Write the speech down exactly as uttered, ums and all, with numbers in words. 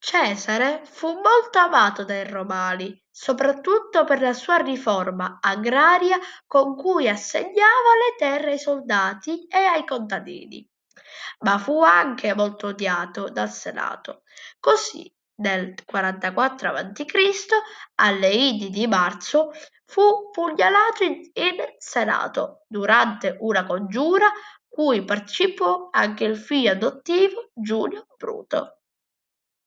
Cesare fu molto amato dai Romani, soprattutto per la sua riforma agraria con cui assegnava le terre ai soldati e ai contadini, ma fu anche molto odiato dal Senato. Così, nel quarantaquattro avanti Cristo, alle Idi di marzo, fu pugnalato in, in Senato durante una congiura cui partecipò anche il figlio adottivo Giulio Bruto.